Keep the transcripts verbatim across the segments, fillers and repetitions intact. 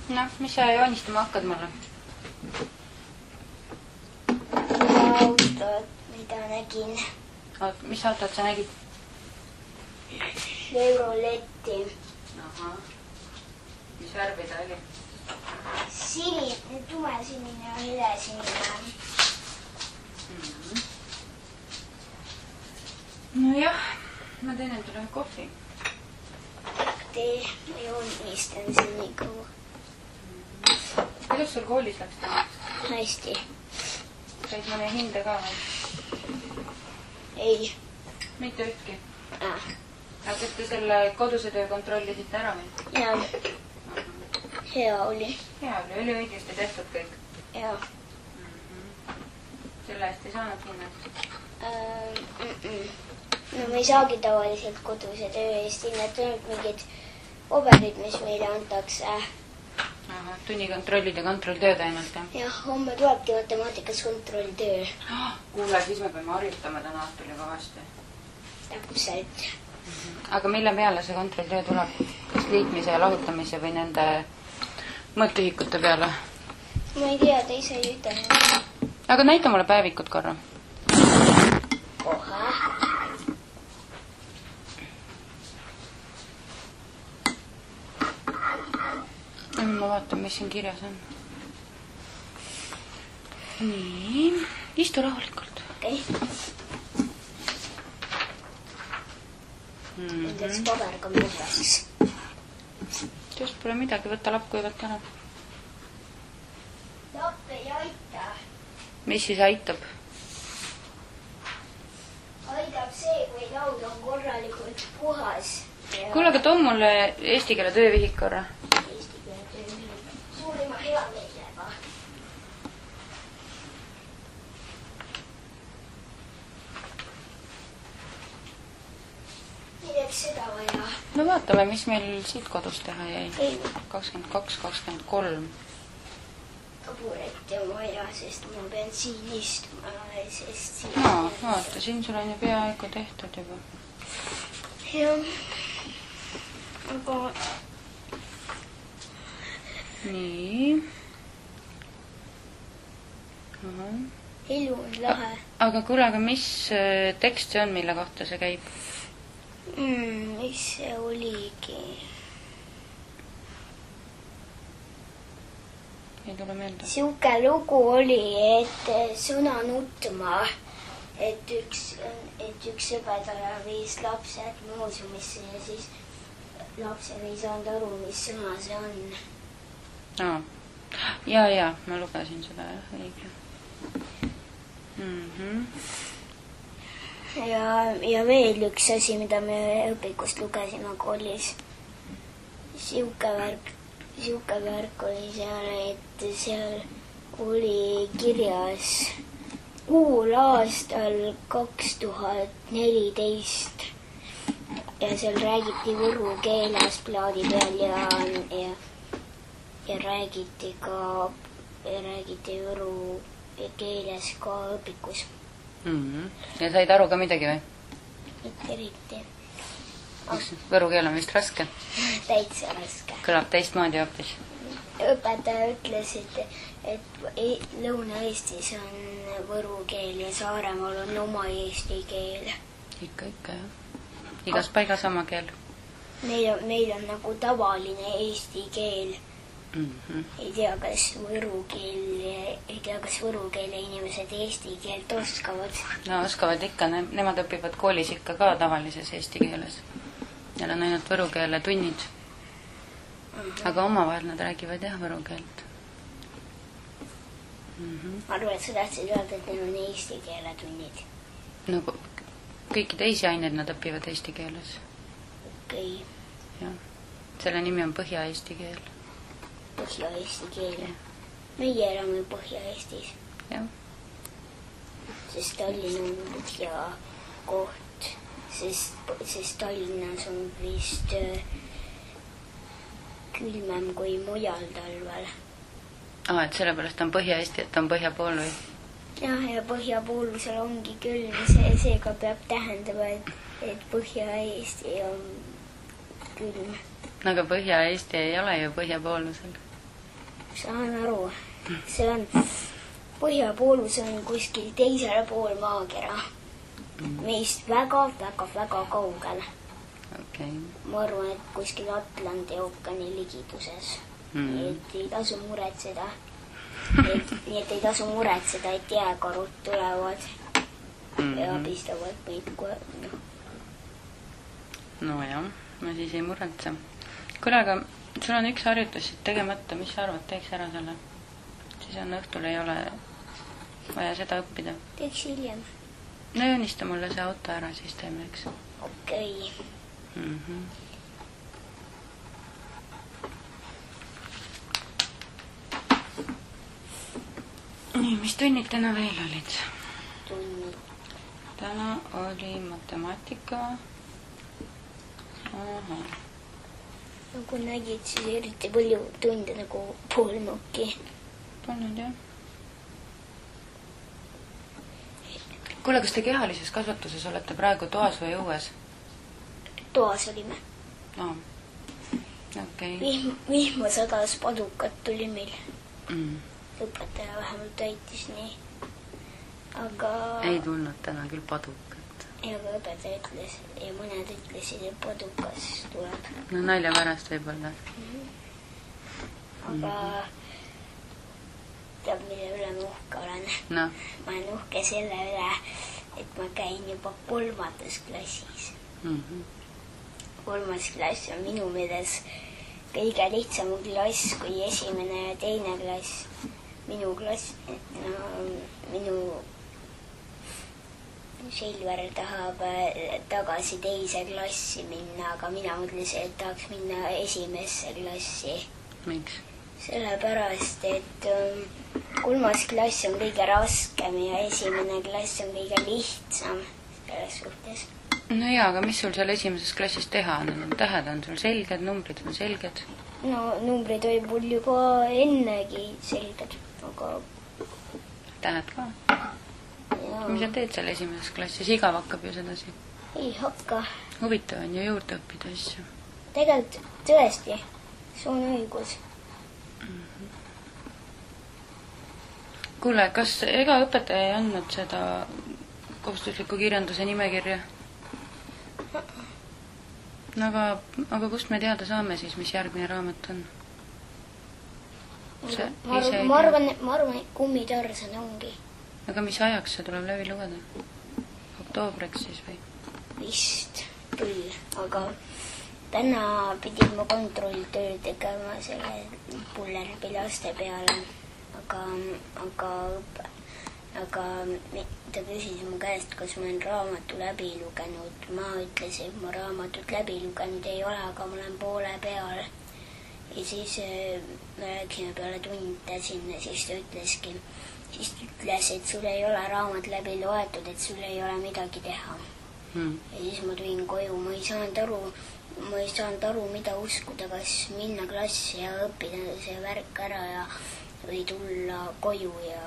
Noh, mis sa joonistama hakkad mulle? Autot, mida nägin. Oot, mis autot sa nägid? Chevroletti. Aha. Mis värvi ta oli? Sini, tumesinine ja hilesinine. Mm-hmm. No jah, ma teen endale kohvi. Tee, ma joonistan siin nii kaua. Kuidas sul koolis läks täna? Hästi. Said mõne hinde ka või? Ei. Mitte ühtki? Äh. Aga kas te selle koduse töö kontrollisite ära või? Jaa. Hea oli. Hea oli, oli õigesti tehtud kõik? Jaa. Mm-hmm. Selle eest ei saanud hinnad? Äh, mm -mm. No me ei saagi tavaliselt koduse töö eest hinnata, ainult mingid oberid, mis meile antakse. Aha, tunnikontrollid ja kontrolltööd ainult, jah? Jah, homme tulebki matemaatikas kontrolltöö. Kuule, siis me peame harjutama täna õhtul juba vastu. Täpselt. Aga mille peale see kontrolltöö tuleb? Kas liitmise ja lahutamise või nende mõõtühikute peale? Ma ei tea, ta ise ei ütelnud. Aga näita mulle päevikut korra. Kohe. Ma vaatan, mis siin kirjas on. Nii, istu rahulikult. Okei. Üldeks paberga murras. Just pole midagi, võta lapp, kui võtta ära. Lapp ei aita. Mis siis aitab? Aitab see, kui laud on korralikult puhas. Kuule, aga too mulle eesti keele töövihik korra. Eesti keele töövihik. Suurima hea meelega. Milleks seda vaja? No vaatame, mis meil siit kodus teha jäi. Ei. kakskümmend kaks, kakskümmend kolm. Taburetti on vaja, sest ma pean siin istuma, sest siin... No, vaata, siin sul on ju peaaegu tehtud juba. Jah. Aga... Nii. Aha. Elu on lahe. Aga kuule, aga mis tekst see on, mille kohta see käib? Mm, mis see oligi? Ei tule meelde. Siuke lugu oli, et sõna nutma, et üks, et üks õpetaja viis lapsed muuseumisse ja siis lapsed ei saanud aru, mis sõna see on. Aa. Ja, ja, ma lugesin seda, jah, õige. Mm-hmm. Ja, ja veel üks asi, mida me õpikust lugesime koolis. Siuke värk, siuke värk oli seal, et seal oli kirjas kuul aastal kaks tuhat neliteist ja seal räägiti võru keeles plaadi peal ja, ja, ja räägiti ka, ja räägiti võru keeles ka õpikus. Mm-hmm. Ja said aru ka midagi või? Mitte eriti. Võru keel on vist raske? Täitsa raske. Kõlab teistmoodi hoopis. Õpetaja ütles, et, et Lõuna-Eestis on võru keel ja Saaremaal on oma eesti keel. Ikka, ikka, jah. Igas paigas sama keel. Meil on, meil on nagu tavaline eesti keel. Mm-hmm. Ei tea, kas võru keel, ei tea, kas võru keele inimesed eesti keelt oskavad. No oskavad ikka, ne nemad õpivad koolis ikka ka tavalises eesti keeles. Neil on ainult võru keele tunnid. Mm-hmm. Aga omavahel nad räägivad jah võru keelt. Mm-hmm. Ma arvan, et sa tahtsid öelda, et neil on eesti keele tunnid. No kõiki teisi aineid nad õpivad eesti keeles. Okei. Jah. Selle nimi on Põhja-Eesti keel. Põhja-Eesti keel. Meie elame Põhja-Eestis. Jah. Sest Tallinn on põhja koht, sest, sest Tallinnas on vist äh, külmem kui mujal talvel. Ah, et sellepärast on Põhja-Eesti, et on põhjapool või? Jah, ja põhjapoolusel ongi külm, see, seega peab tähendama, et, et Põhja-Eesti on külm. Aga Põhja-Eesti ei ole ju põhjapoolusel. saan aru. See on, põhjapoolus on kuskil teisel pool maakera, mm. meist väga-väga-väga kaugel. Okay. Ma arvan, et kuskil Atlandi ookeani ligiduses. Mm. Nii et ei tasu muretseda. Et, nii et ei tasu muretseda, et jääkarud tulevad mm-hmm. ja pistavad meid kohe. No. no jah, ma siis ei muretse. Kuule, aga sul on üks harjutus tegemata, mis sa arvad, teeks ära selle? Siis on õhtul ei ole vaja seda õppida. Teeks hiljem. No joonista mulle see auto ära, siis teeme, eks. Okei. Okay. Mm-hmm. nii, mis tunnid täna veel olid? Tunnid. Täna oli matemaatika. Aha. Nagu nägid, siis eriti palju tunde nagu polnudki. Polnud, jah. Kuule, kas te kehalises kasvatuses olete praegu toas või õues? Toas olime. No. Okay. Vihm, vihma sadas padukat tuli meil. Mm. Õpetaja vähemalt täitis nii. Aga... Ei tulnud täna küll padukat. Ja aga õpetaja ütles, ja mõned ütlesid, et padukas tuleb. No nalja pärast võib-olla. Mm-hmm. Aga mm-hmm. teab, mille üle ma uhke olen. No. Ma olen uhke selle üle, et ma käin juba kolmandas klassis. Mm-hmm. Kolmas klass on minu meeles kõige lihtsam klass kui esimene ja teine klass. Minu klass, no, minu Silver tahab tagasi teise klassi minna, aga mina mõtlesin, et tahaks minna esimesse klassi. Miks? Sellepärast, et um, kolmas klass on kõige raskem ja esimene klass on kõige lihtsam selles suhtes. No jaa, aga mis sul seal esimeses klassis teha on? Tähed on sul selged, numbrid on selged? No numbrid oli mul juba ennegi selged, aga... Tähed ka? Jaa. Mis sa teed seal esimeses klassis? Igav hakkab ju sedasi? Ei hakka. Huvitav on ju juurde õppida asju. Tegelikult tõesti, see on õigus. Mm-hmm. Kuule, kas ega õpetaja ei andnud seda kohustusliku kirjanduse nimekirja? No aga, aga kust me teada saame siis, mis järgmine raamat on? See, ma, arvan, ma, arvan, ma arvan, et Kummitarsan ongi. Aga mis ajaks see tuleb läbi lugeda? Oktoobriks siis või? Vist küll, aga täna pidin ma kontrolltöö tegema selle Pullerbi laste peale, aga, aga, aga ta küsis mu käest, kas ma olen raamatu läbi lugenud. Ma ütlesin, et ma raamatut läbi lugenud ei ole, aga ma olen poole peal. Ja siis me rääksime peale tunde sinna, siis ta ütleski, siis ta ütles, et sul ei ole raamat läbi loetud, et sul ei ole midagi teha. Hmm. Ja siis ma tulin koju, ma ei saanud aru, ma ei saanud aru, mida uskuda, kas minna klassi ja õppida see värk ära ja või tulla koju ja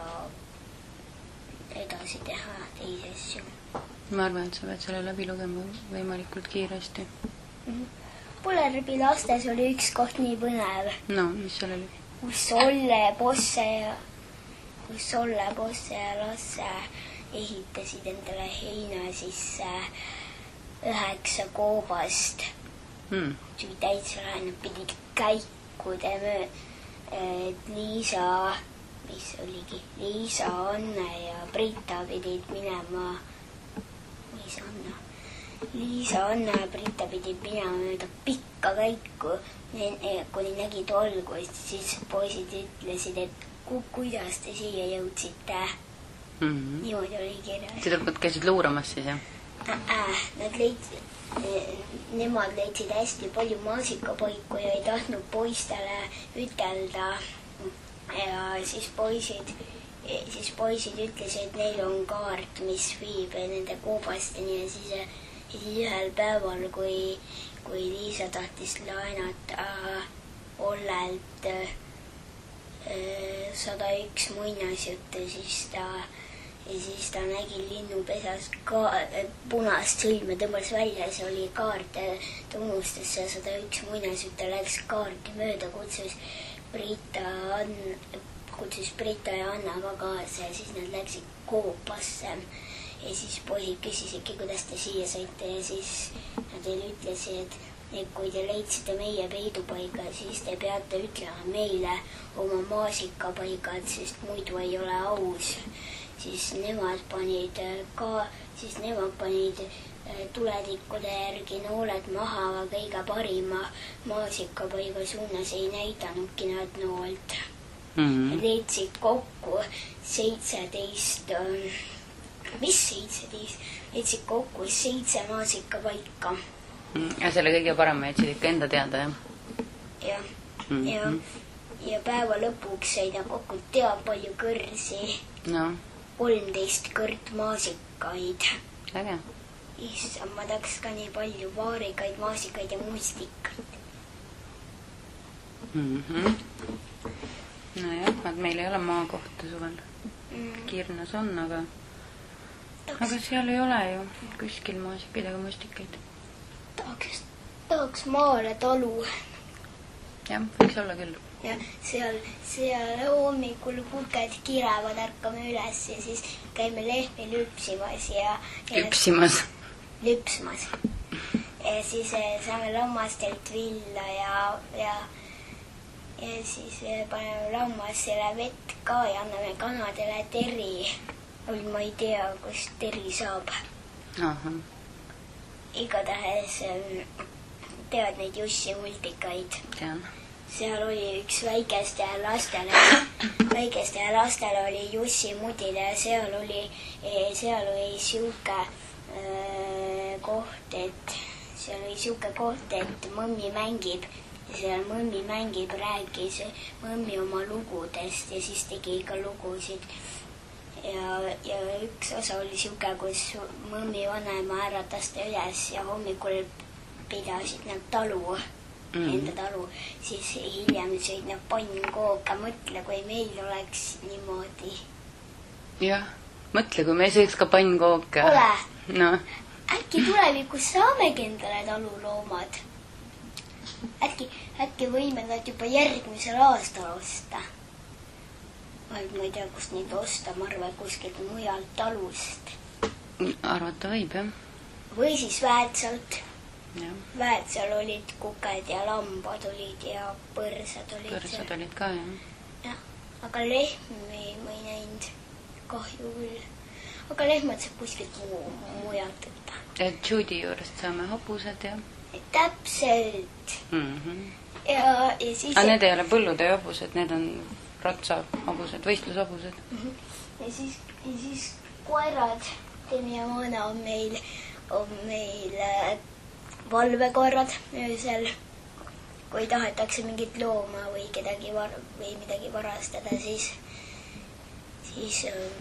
edasi teha teisi asju. Ma arvan, et sa pead selle läbi lugema võimalikult kiiresti. Mm-hmm. Pullerbi lastes oli üks koht nii põnev. No, mis seal oli? Kus Olle, Bosse ja, kus Olle, Bosse ja Lasse ehitasid endale heina sisse üheksa koobast. Hmm. See täitsa lähe, nad pidid käikude möö, et Liisa... mis oligi, Liisa, Anne ja Brita pidid minema, Liisa, Anne, Liisa, Anne ja Brita pidid minema mööda pikka käiku, kuni nägid algust, siis poisid ütlesid, et ku, kuidas te siia jõudsite. Mm-hmm. Niimoodi oli kirjas. Tüdrukud käisid luuramas siis, jah? Äh, nad leidsid, nemad leidsid hästi palju maasikapaiku ja ei tahtnud poistele ütelda. Ja siis poisid, siis poisid ütlesid, et neil on kaart, mis viib nende koobasteni ja siis, ja siis ühel päeval, kui, kui Liisa tahtis laenata Ollelt sada üks muinasjuttu, siis ta, ja siis ta nägi linnupesas ka, punast sõlme, tõmbas välja, see oli kaart ja ta unustas see sada üks muinasjuttu, läks kaarti mööda, kutsus Brita Ann, kutsus Brita ja Annaga kaasa ja siis nad läksid koopasse. Ja siis poisid küsisidki, kuidas te siia saite ja siis nad teile ütlesid, et, et kui te leidsite meie peidupaiga, siis te peate ütlema meile oma maasikapaigad, sest muidu ei ole aus. Siis nemad panid ka, siis nemad panid tuletikkude järgi nooled maha, aga kõige parima maasikapaiga suunas ei näidanudki nad noolt. Mm-hmm. Leidsid kokku seitseteist, mis seitseteist? Leidsid kokku seitse maasikapaika. Mm, ja selle kõige parema jätsid ikka enda teada, jah? Jah, mm-hmm. ja, ja päeva lõpuks said kokku teab palju kõrsi. No. kolmteist kõrt maasikaid. Äge. Issam, ma tahaks ka nii palju vaarikaid, maasikaid ja mustikaid. Mm-hmm. No jah, et meil ei ole maakohta suvel. Mm. Kirnas on, aga tahaks... aga seal ei ole ju kuskil maasikaid ega mustikaid. Tahaks, tahaks maale talu. Jah, võiks olla küll. Ja seal, seal hommikul kuked kirevad, ärkame üles ja siis käime lehmi lüpsimas ja... Lüpsimas? Lüpsmas. Ja siis saame lammastelt villa ja, ja, ja siis paneme lammastele vett ka ja anname kanadele teri. Ma ei tea, kus teri saab. Aha. Igatahes tead neid Jussi multikaid. Tean. Seal oli üks väikeste lastele, väikeste lastele oli Jussi mudile ja seal oli, seal oli siuke äh, koht, et seal oli siuke koht, et mõmmi mängib ja seal mõmmi mängib, rääkis mõmmi oma lugudest ja siis tegi ka lugusid. Ja, ja üks osa oli siuke, kus mõmmi vanema äratas ta üles ja hommikul pidasid nad talu. Mm. Enda talu, siis hiljem sõid nad pannkooka. Mõtle, kui meil oleks niimoodi. Jah, mõtle, kui me sõiks ka pannkooka. Ole. No. Äkki tulevikus saamegi endale taluloomad. Äkki, äkki võime nad juba järgmisel aastal osta. Ma ei tea, kust neid osta, ma arvan kuskilt mujalt talust. Arvata võib, jah. Või siis Väätsalt. Ja. Väätsal olid kuked ja lambad olid ja põrsad olid. Põrsad seal. Olid ka, jah. Ja, aga lehmi ma ei näinud kahju küll. Aga lehmad saab kuskilt muu, mujalt võtta. Et Judy juurest saame hobused, jah? Täpselt. Mm-hmm. Ja, ja siis... Aga need ei ole põllutöö hobused, need on ratsa hobused, võistlushobused. Mm-hmm. Ja siis, ja siis koerad, Temi ja Maana on meil, on meil valvekorrad öösel, kui tahetakse mingit looma või kedagi var- või midagi varastada, siis siis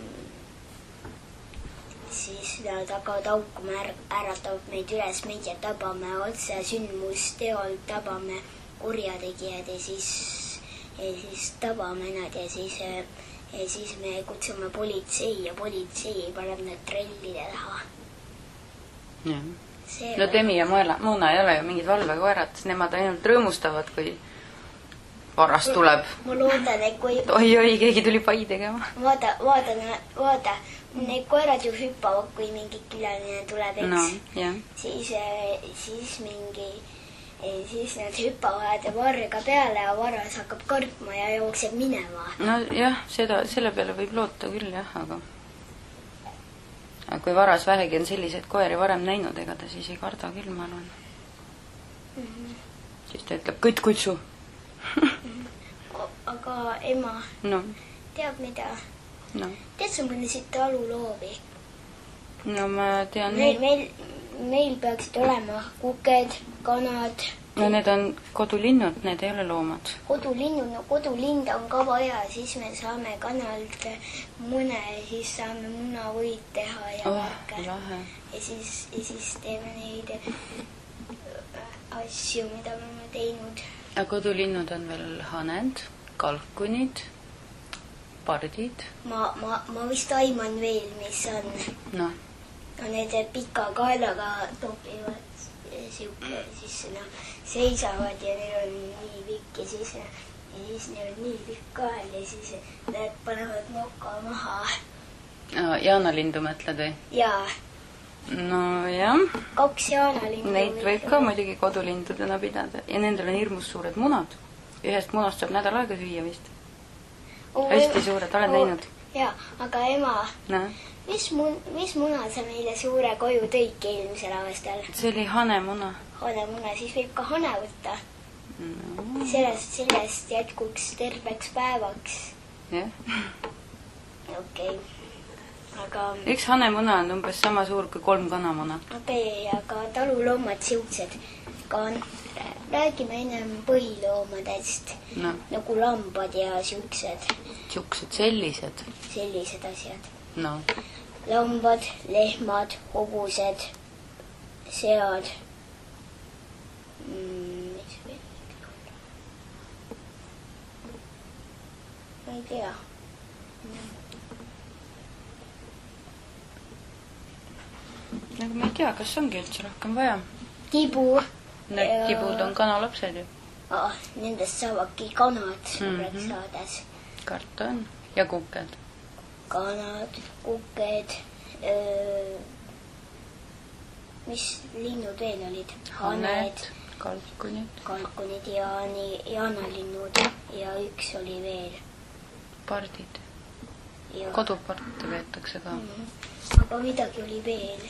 siis nad hakkavad haukuma, äratavad meid üles, meie tabame otse sündmusteol, tabame kurjategijad ja siis ja siis tabame nad ja siis ja siis me kutsume politsei ja politsei paneb need trellide taha. Jah. No Temi ja Moona ei ole ju mingid valvekoerad, nemad ainult rõõmustavad, kui varas tuleb. Ma loodan, et kui... Oi-oi, keegi tuli pai tegema. Vaata, vaata, vaata, need koerad ju hüppavad, kui mingi külaline tuleb, eks? No, jah. Siis, siis mingi... Siis nad hüppavad varga peale ja varas hakkab kartma ja jookseb minema. No jah, seda, selle peale võib loota küll, jah, aga... Aga kui varas vähegi on selliseid koeri varem näinud, ega ta siis ei karda küll, ma arvan. Mm-hmm. Siis ta ütleb, kõtt kutsu. mm-hmm. Aga ema, no. Teab mida? No. Tead sa mõnesid taluloovi? No ma tean... Meil, meil, meil peaksid olema kuked, kanad... No need on kodulinnud, need ei ole loomad. Kodulinnud, no kodulind on ka vaja, siis me saame kanalt mune, siis saame munavõid teha ja oh, värke. Lahe. Ja siis, ja siis teeme neid asju, mida me oleme teinud. Ja kodulinnud on veel haned, kalkunid, pardid. Ma, ma, ma vist aiman veel, mis on. No. No need pika kaelaga topivad siuke, siis no, seisavad ja neil on nii pikk ja siis ja siis neil on nii pikk kael ja siis need panevad moka maha. Jaanalindu mõtled või? Jaa. No jah. Kaks jaanalindu. Neid võib ka muidugi kodulindudena pidada ja nendel on hirmus suured munad. Ühest munast saab nädal aega süüa vist. Hästi suured, oled näinud? Jaa, aga ema, no. mis, mun, mis muna sa meile suure koju tõik eelmisel aastal? See oli hanemuna. Hanemuna, siis võib ka hane võtta. No. Sellest, sellest jätkuks terveks päevaks. Jah. Okei. Okay. Aga... Üks hanemuna on umbes sama suur kui kolm kanamuna. Okei, okay, aga taluloomad siuksed. Ka räägime ennem põhiloomadest. No. Nagu lambad ja siuksed. Siuksed, sellised. Sellised asjad. No. Lambad, lehmad, hobused, sead. Mm, mis veel? Ma ei tea. Nagu ma ei tea, kas ongi üldse rohkem vaja. Tibu. Need ja... tibud on kanalapsed ju. Ah, nendest saavadki kanad suureks mm -hmm. saades. Karton ja kuked. Kanad, kuked. Öö... Mis linnud veel olid? Haned, kalkunid. Kalkunid ja nii jaanalinnud ja üks oli veel. Pardid. Ja... Koduparte veetakse ka. Mm -hmm. Aga midagi oli veel.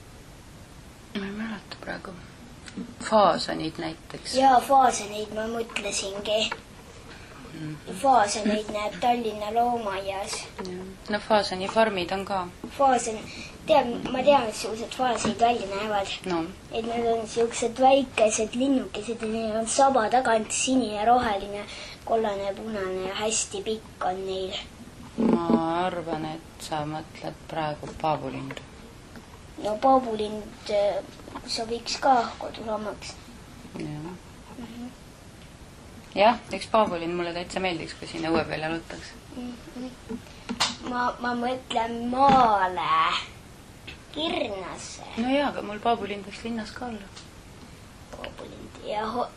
Ma ei mäleta praegu. Faasanid näiteks. Jaa, faasanid ma mõtlesingi. Mm -hmm. Faasanid näeb Tallinna loomaias. No faasani farmid on ka. Faasan, tead, ma tean, et siuksed faasid välja näevad. No. Et need on siuksed väikesed linnukesed ja neil on saba tagant sinine, roheline, kollane, punane ja hästi pikk on neil. Ma arvan, et sa mõtled praegu paabulindu. No paabulind sobiks ka koduloomaks. Jah. Mm -hmm. Jah, üks paabulind mulle täitsa meeldiks, kui sinna õue peal jalutaks. Mm -hmm. Ma, ma mõtlen maale. Kirnasse. No jaa, aga mul paabulind võiks linnas ka olla. Paabulind ja ho...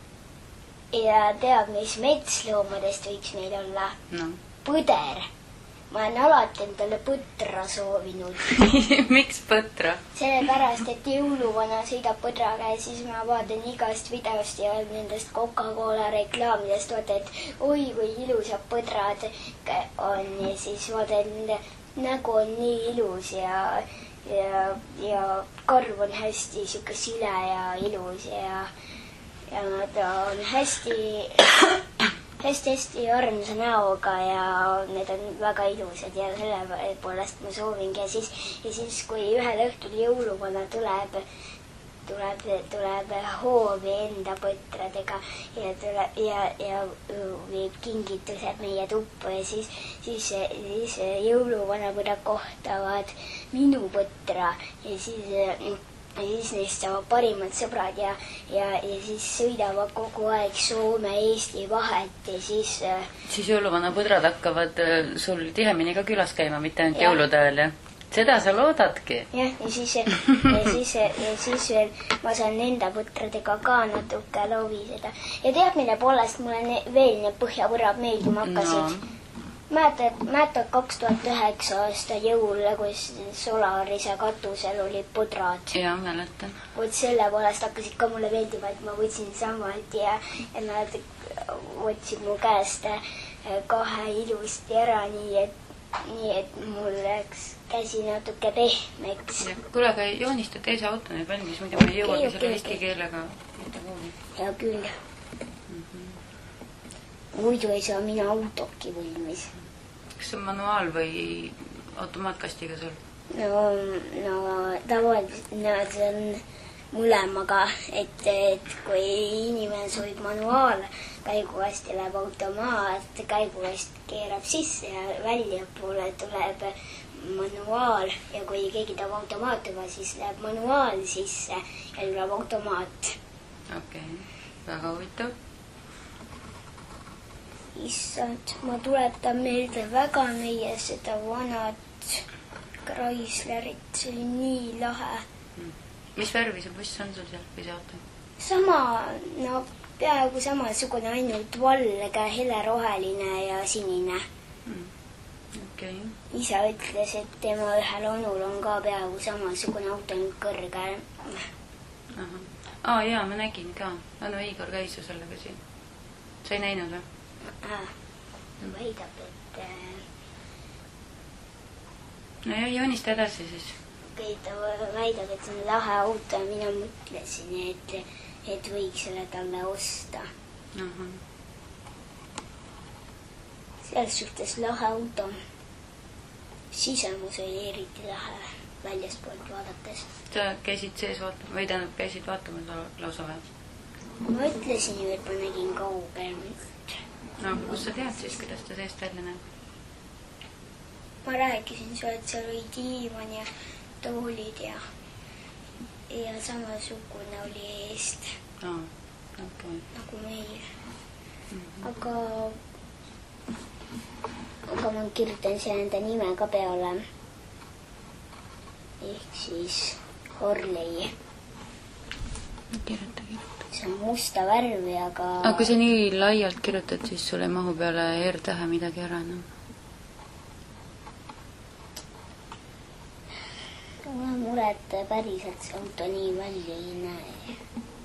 ja tead, mis metsloomadest võiks meil olla? No. Põder. Ma olen alati endale põtra soovinud. Miks põtra? Sellepärast, et jõuluvana sõidab põdraga ja siis ma vaatan igast videost ja nendest Coca-Cola reklaamidest vaata, et oi, kui ilusad põdrad on ja siis vaata, et nende nägu on nii ilus ja, ja, ja karv on hästi siuke sile ja ilus ja, ja nad on hästi... hästi-hästi armsa näoga ja need on väga ilusad ja selle poolest ma soovingi ja siis, ja siis kui ühel õhtul jõuluvana tuleb, tuleb, tuleb hoovi enda põtradega ja, tule, ja, ja viib kingitused meie tuppu ja siis, siis, siis jõuluvana põda kohtavad minu põtra ja siis... ja siis neist saavad parimad sõbrad ja, ja, ja siis sõidavad kogu aeg Soome-Eesti vahet ja siis... Siis jõuluvana põdrad hakkavad sul tihemini ka külas käima, mitte ainult jõulude ajal, jah? Seda sa loodadki? Jah, ja siis, ja siis, ja siis veel ma saan enda põtradega ka natuke loobiseda. Ja tead, mille poolest mulle veel need põhjavõrad meeldima hakkasid? No. Mäetad, mäetad kaks tuhat üheksa aasta jõul, kus Solarise katusel oli põdrad. Jah, mäletan. Võt selle poolest hakkasid ka mulle meeldima, et ma võtsin samalt ja, ja nad võtsid mu käest kahe ilusti ära, nii et, nii et mul läks käsi natuke pehmeks. Kuule, aga joonista teise auto nüüd valmis, muidu ma ei jõuagi okay, selle eesti keelega mitte kuuli. Hea küll. Muidu ei saa mina autoki valmis. Kas see on manuaal või automaatkastiga sul? No, no tavaliselt no, see on mõlemaga, et, et kui inimene soovib manuaal, käigukasti läheb automaat, käigukast keerab sisse ja väljapoole tuleb manuaal ja kui keegi tahab automaatuga, siis läheb manuaal sisse ja tuleb automaat. Okei, okay. Väga huvitav. Issand, ma tuletan meelde väga meie seda vanat Chryslerit, see oli nii lahe. Mis värvi see buss on sul seal või see auto? Sama, no peaaegu samasugune, ainult valge, heleroheline ja sinine. Mm. Okay. Isa ütles, et tema ühel onul on ka peaaegu samasugune auto, nüüd kõrge. Aha. Aa, jaa, ma nägin ka. Anu Igor käis ju sellega siin. Sa ei näinud või? Ah, väidab, et... No ja joonista edasi siis. Okay, ta väidab, et see on lahe auto ja mina mõtlesin, et, et võiks selle talle osta. Aha. Selles suhtes lahe auto. Sisemus oli eriti lahe väljaspoolt vaadates. Sa käisid sees vaatama, või tähendab käisid vaatama lausa või? Ma ütlesin ju, et ma nägin kaugemalt. No, kus sa tead siis, kuidas ta seest välja näeb? Ma rääkisin su, et seal oli diivan ja toolid ja, ja samasugune oli eest. Aa, okay. Nagu meil. Mm-hmm. Aga, aga ma kirjutan siia enda nime ka peale. Ehk siis Harley. Kirjuta, kirjuta. See on musta värvi, aga... Aga kui sa nii laialt kirjutad, siis sul ei mahu peale R-tähe midagi ära, no? Mul on mure, et päriselt see auto nii välja ei näe.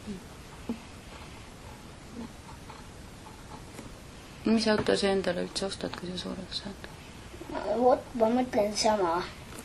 Mis auto sa endale üldse ostad, kui sa suureks saad? Vot, ma mõtlen sama.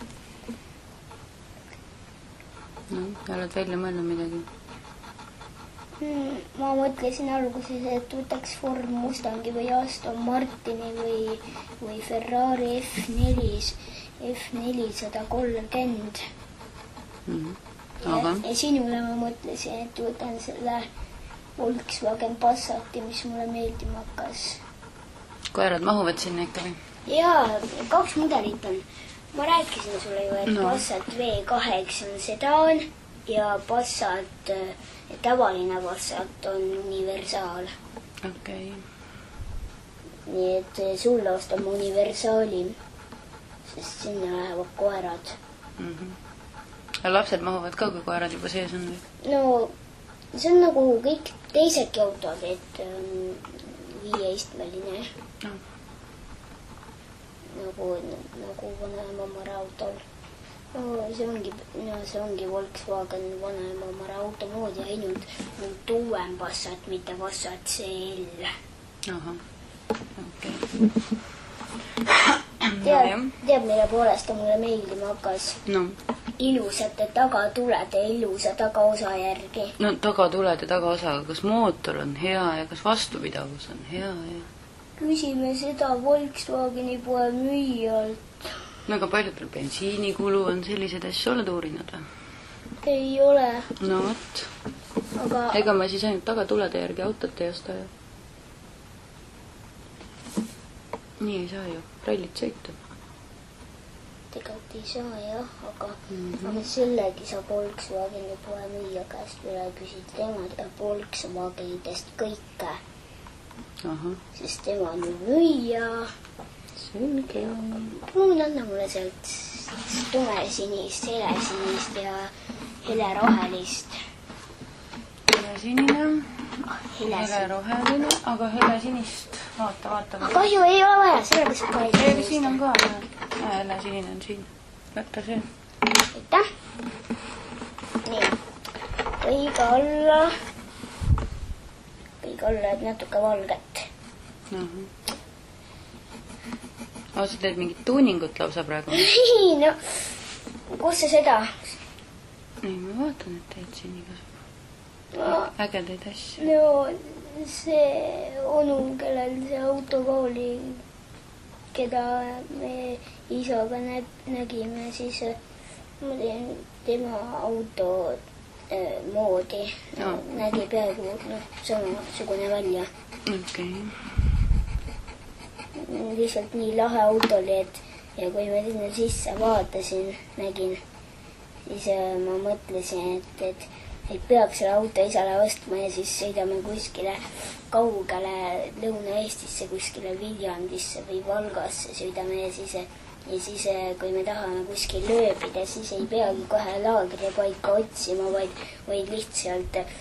No, oled välja mõelnud midagi? Hmm, ma mõtlesin alguses, et võtaks Ford Mustangi või Aston Martini või, või Ferrari F neli, F nelisada kolmkümmend. Mm-hmm. Aga? Ja, ja sinule ma mõtlesin, et võtan selle Volkswagen Passati, mis mulle meeldima hakkas. Koerad mahuvad sinna ikka või? Jaa, kaks mudelit on. Ma rääkisin sulle ju, et no. Passat V kaheksa on sedaan ja Passat, tavaline Passat on universaal. Okei. Okay. Nii et sulle ostame universaali, sest sinna lähevad koerad. Mm-hmm. Ja lapsed mahuvad ka, kui koerad juba sees on või? No, see on nagu kõik teisedki autod, et on viieistmeline. No. Nagu, nagu vanemamara autol. No, see ongi, no, see ongi Volkswagen vanemamara auto moodi, ainult nüüd uuem Passat, mitte Passat C L. Aha, okei. Okay. Tead, tead, mille poolest ta mulle meeldima hakkas? No. Ilusate tagatulede ja ilusa tagaosa järgi. No tagatulede tagaosaga, kas mootor on hea ja kas vastupidavus on hea ja... Küsime seda Volkswageni poe müüjalt. No aga palju tal bensiinikulu on, sellised asju oled uurinud või? Ei ole. No võt. Aga... Ega ma siis ainult tagatulede järgi autot ei osta ju. Nii ei saa ju, rallit sõita. Tegelikult ei saa jah, aga, mm-hmm. aga sellegi saab Volkswageni poe müüja käest üle küsida. Tema teab Volkswagenidest kõike. Aha. Sest tema on müüja. Selge. Palun anna mulle sealt tumesinist, helesinist ja helerohelist. Helesinine, heleroheline, aga helesinist, vaata, vaata. Kahju ei ole vaja, sellega saab ka helesinist. Ei, siin on ka, helesinine on siin. Võtta see. Aitäh. Nii, kõige alla, kõige alla jääb natuke valget. Aha. O, sa teed mingit tuuningut lausa praegu? Ei, no, kus sa seda? Ei, ma vaatan, et teed siin igasugu no, ägedaid asju. No, see onu, kellel see auto ka oli, keda me isaga nä nägime, siis ma teen tema auto äh, moodi. No. Nägi peaaegu no, samasugune välja. Okei. Okay. Lihtsalt nii lahe auto oli, et ja kui ma sinna sisse vaatasin, nägin, siis ma mõtlesin, et, et, et peaks selle auto isale ostma ja siis sõidame kuskile kaugele Lõuna-Eestisse, kuskile Viljandisse või Valgasse sõidame ja siis, ja siis kui me tahame kuskil lööbida, siis ei peagi kohe laagri paika otsima, vaid, vaid lihtsalt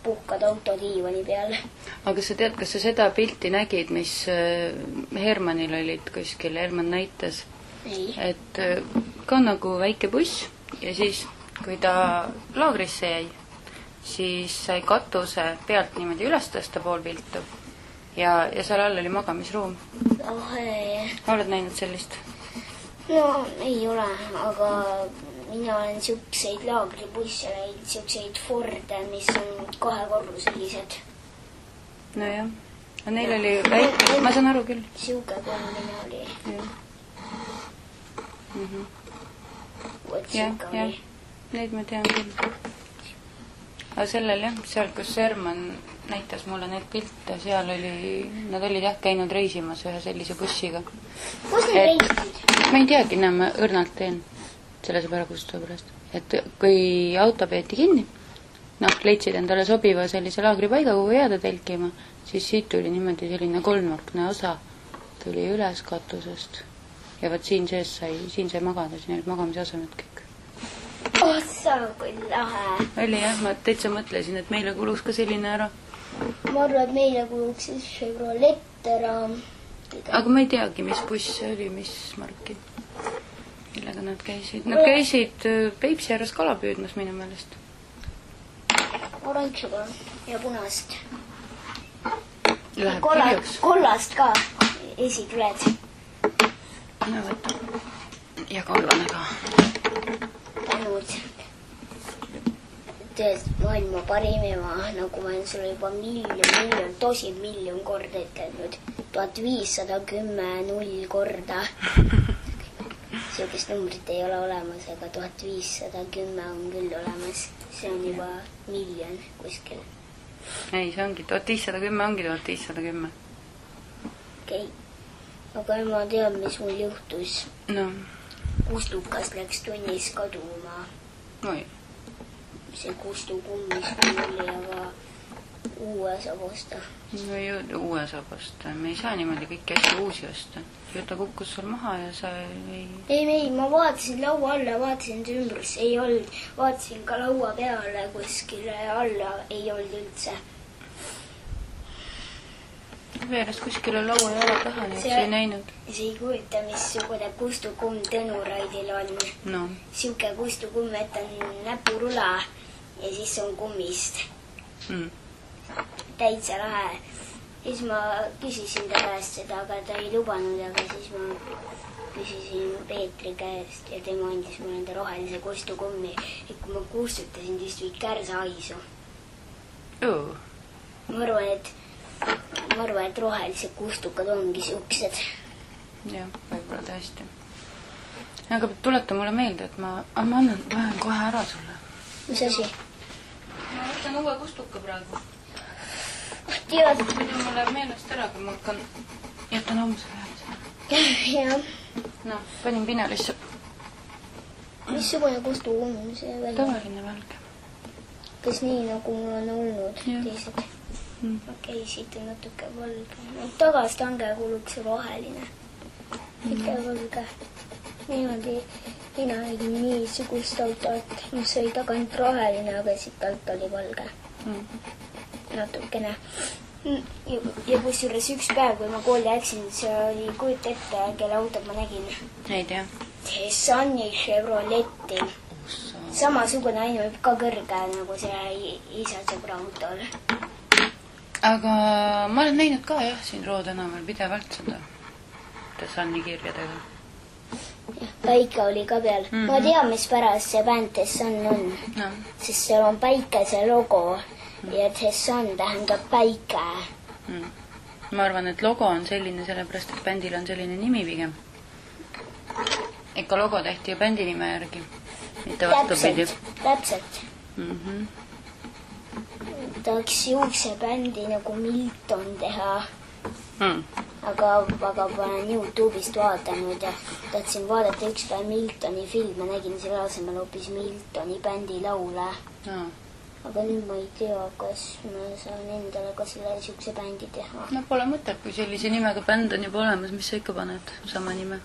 puhkad autodiivani peal. aga sa tead, kas sa seda pilti nägid, mis Hermanil olid kuskil, Herman näitas? Ei. Et ka nagu väike buss ja siis, kui ta laagrisse jäi, siis sai katuse pealt niimoodi üles tõsta pool piltu ja, ja seal all oli magamisruum. Oh, ei. Oled näinud sellist? No ei ole, aga mina olen siukseid laagribusse näinud, siukseid Forde, mis on kahekorruselised. Nojah, neil no, oli väike, ma saan aru küll. Siuke kommine oli. Jah. Mm-hmm. jah, jah, neid ma tean küll. Aga sellel jah, seal, kus Herman näitas mulle neid pilte, seal oli, nad olid jah käinud reisimas ühe sellise bussiga. Kus need reisid? Ma ei teagi, näe, ma õrnalt teen selle sõbra kustuva pärast. Et kui auto peeti kinni, noh, leidsid endale sobiva sellise laagripaiga, kuhu jääda telkima, siis siit tuli niimoodi selline kolmnurkne osa, tuli üles katusest. Ja võt siin sees sai, siin sai magada, siin olid magamisasemed kõik. Oh, sa kui lahe. Oli jah, ma täitsa mõtlesin, et meile kuluks ka selline ära. Ma arvan, et meile kuluks siis Chevrolet ära. Aga ma ei teagi, mis buss see oli, mis marki. Millega nad käisid? Nad käisid Peipsi ääres kala püüdmas minu meelest. Oranžega ja punast. Läheb Kolla, kirjuks. Kollast ka esituled. No võtta. Ja kollane ka. Tänud. Tõest maailma parim ema, nagu ma olen sulle juba miljon, miljon, tosin miljon korda ütlenud. tuhat viissada kümme null korda. Siukest numbrit ei ole olemas, aga tuhat viissada kümme on küll olemas. See on juba miljon kuskil. Ei, see ongi tuhat viissada kümme, ongi tuhat viissada kümme. Okei. Aga ema teab, mis mul juhtus. No. Kustukas läks tunnis kaduma. Oi. See kustu kummis kui oli, aga uue saab osta. No ju uue saab osta. Me ei saa niimoodi kõiki asju uusi osta. Ta kukkus sul maha ja sa ei... Ei, ei, ma vaatasin laua alla, vaatasin ümbrus, ei olnud. Vaatasin ka laua peale kuskile alla, ei olnud üldse. Veeres kuskile laua ja ala taha, nii et see ei näinud. See ei kujuta, missugune kustukumm Tõnuraidil on. No. Siuke kustukumm, et on näpurula ja siis on kummist. Mm. Täitsa lahe. Siis ma küsisin ta käest seda, aga ta ei lubanud, aga siis ma küsisin Peetri käest ja tema andis mulle enda rohelise kustukummi. Et kui ma kustutasin, siis tuli kärsa haisu. Oh. Ma arvan, et ma arvan, et rohelised kustukad ongi siuksed. Jah, võib-olla tõesti. Aga tuleta mulle meelde, et ma, ah, ma annan, ma annan kohe ära sulle. Mis asi? Ma võtan uue kustuka praegu. Tead. Muidu mul läheb meelest ära, kui ma hakkan jätan homse läheb. Jah. No, panin pinelisse. Missugune kustukumm see välja? Tavaline välge. Kas nii, nagu mul on olnud ja. Teised? Mm. Okei, okay, siit on natuke valge. No, tagastange kuluks roheline. Mitte mm. valge. Niimoodi mina nägin niisugust autot, mis oli tagant roheline, aga siit alt oli valge. Mm. Natukene. Ja, ja kusjuures üks päev, kui ma kooli läksin, see oli kujuta ette, kelle autot ma nägin. Ei tea. See Sunny Chevroleti. Samasugune aine võib ka kõrge, nagu see isa sõbra autol. Aga ma olen näinud ka jah, siin Roo tänaval pidevalt seda Tessanni kirjadega. Ja, päike oli ka peal. Mm-hmm. Ma tean, mis pärast see bänd Tessan on. No. Sest seal on päikese logo mm. ja Tessan tähendab päike. Mm. Ma arvan, et logo on selline sellepärast, et bändil on selline nimi pigem. Ikka logo tehti ju bändi nime järgi. Mitte vastupidi. Täpselt, täpselt. Mm-hmm. Tahaks juukse bändi nagu Milton teha. Mm. Aga, aga panen YouTube'ist vaatanud ja tahtsin vaadata üks päev Miltoni filme, nägin selle asemel hoopis Miltoni bändi laule. No. Aga nüüd ma ei tea, kas ma saan endale ka selle siukse bändi teha. No pole mõtet, kui sellise nimega bänd on juba olemas, mis sa ikka paned sama nime.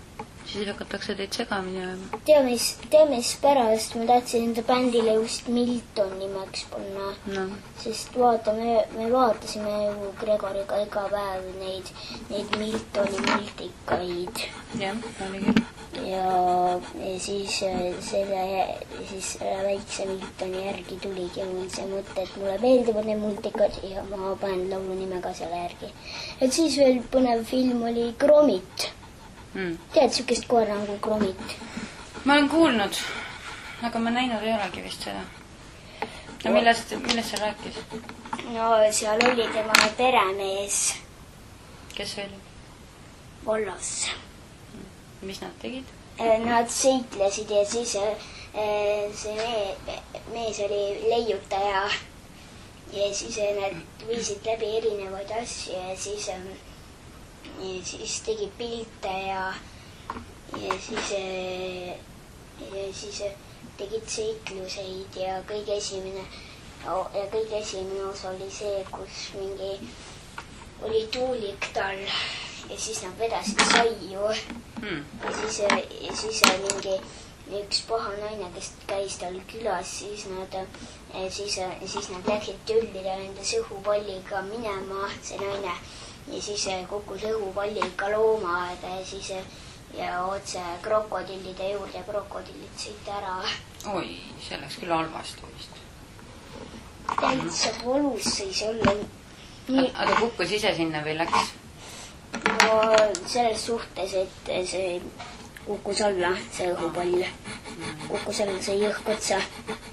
siis hakatakse teid segamini ajama. tea, mis, tea, mis pärast ma tahtsin enda bändile just Milton nimeks panna no.. Sest vaata, me, me vaatasime ju Gregoriga iga päev neid, neid Miltoni multikaid. jah, oli küll. Ja, ja siis selle siis väikse Miltoni järgi tuligi mul see mõte, et mulle meeldivad need multikad ja ma panen laulu nimega selle järgi. Et siis veel põnev film oli Gromit. Mm. Tead sükest koera nagu Gromit? Ma olen kuulnud, aga ma näinud ei olegi vist seda. Ja millest, millest see rääkis? No seal oli tema peremees. Kes oli? Vallas. Mis nad tegid? Nad seitlesid ja siis see mees oli leiutaja ja siis nad viisid läbi erinevaid asju ja siis, ja siis tegid pilte ja, ja siis, ja siis tegid seikluseid ja kõige esimene, ja kõige esimene osa oli see, kus mingi oli tuulik tal. Ja siis nad vedasid saiu hmm. ja, siis, ja siis mingi üks paha naine, kes käis tal külas, siis nad, siis, siis nad läksid tüllida enda õhupalliga minema, see naine, ja siis kukkus õhupalliga loomaaeda ja siis ja otse krokodillide juurde ja krokodillid sõid ära. Oi, see läks küll halvasti vist. Täitsa valus siis olla. Nii... Aga kukkus ise sinna või läks? No selles suhtes, et see kukkus alla, see õhupall. Kukkus alla, see jõhk otsa.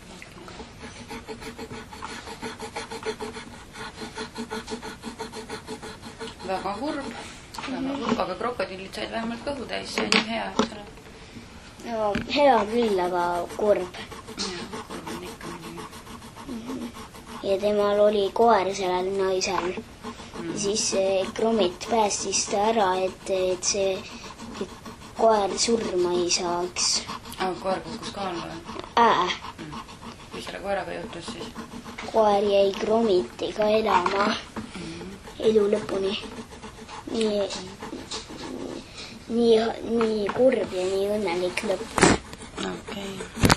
Väga kurb. Väga kurb, aga krokodillid said vähemalt kõhu täis, see on ju hea, et selle. No hea küll, aga kurb. Ja, kurb on ikka midagi. Ja temal oli koer sellel naisel. Siis Gromit päästis ta ära, et, et see et koer surma ei saaks. Aga koer kukkus ka alla? Ää. Mis selle koeraga juhtus siis? Koer jäi Gromitiga elama elu lõpuni. Nii, nii, nii kurb ja nii õnnelik lõpp. Okei.